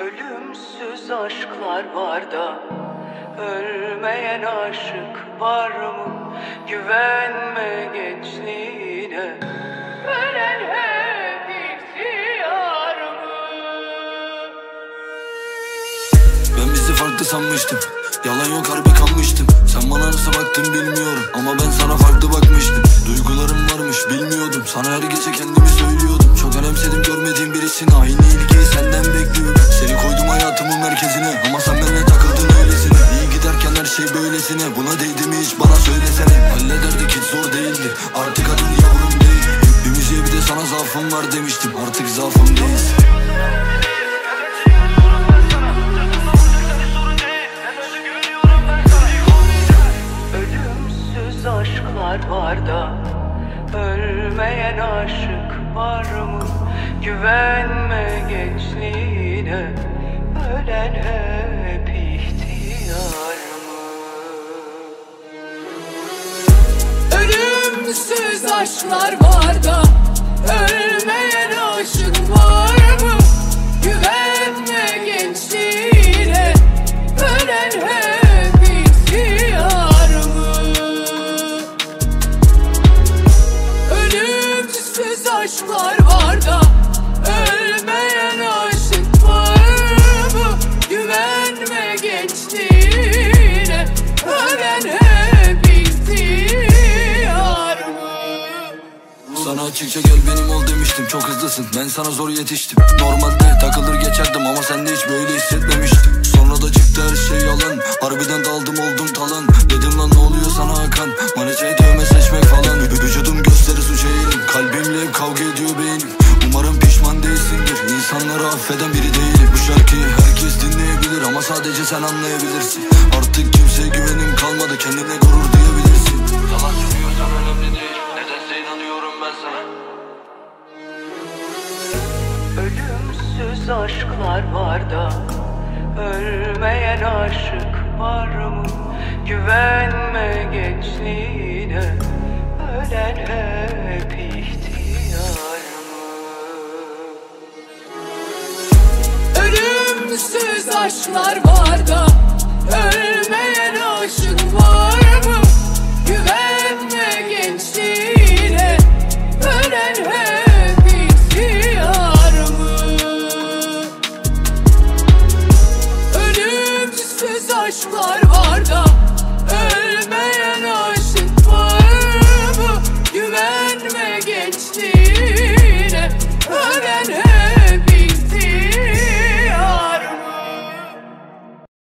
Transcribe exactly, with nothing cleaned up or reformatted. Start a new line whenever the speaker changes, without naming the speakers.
Ölümsüz aşklar var da ölmeyen aşık var mı? Güvenme gençliğine, ölen hep ihtiyar mı?
Ben bizi farklı sanmıştım, yalan yok harbi kanmıştım. Sen bana nasıl baktın bilmiyorum ama ben sana farklı bakmıştım. Duygularım varmış bilmiyordum, sana her gece kendimi söylüyordum. Çok önemsedim görmediğim birisini, aynı ilgiyi senden bekliyorum. Seni koydum hayatımın merkezine ama sen benimle takıldın öylesine. İyi giderken her şey böylesine, buna değdi mi hiç bana söylesene. Hallederdik hiç zor değildi, artık adın yavrum değil. Bir müziğe bir de sana zaafım var demiştim, artık zaafım değil.
Aşklar var da ölmeyen aşık var mı? Güvenme gençliğine, ölen hep ihtiyar mı?
Ölümsüz aşklar var da ölmeyen aşık var mı? Güvenme gençliğine, ölen hep ihtiyar mı? Ölümsüz aşklar var da ölmeyen aşık var mı? Güvenme gençliğine, ölen hep ihtiyar mı?
Sana açıkça gel benim ol demiştim, çok hızlısın, ben sana zor yetiştim. Normalde takılır geçerdim ama sen de hiç böyle hissetmemiştim. Sonra da çıktı her şey yalan, harbiden daldım oldum talan. Dedim lan ne oluyor sana Hakan, manitayı dövme seçmek falan. Vücudum gösterir suç eğilim, kalbimle hep kavga ediyor beynim. Umarım pişman değilsindir, insanları affeden biri değilim. Bu şarkıyı herkes dinleyebilir ama sadece sen anlayabilirsin. Artık kimseye güvenim kalmadı, kendine gurur duyabilirsin. Yalan söylüyorsan önemli değil, nedense inanıyorum ben sana.
Ölümsüz aşklar var da ölmeyen aşık var mı? Güvenme gençliğine, ölen hep ihtiyar mı?
Ölümsüz aşklar var da ölmeyen aşık var mı? Güvenme gençliğine, ölen hep ihtiyar mı? Ölümsüz aşklar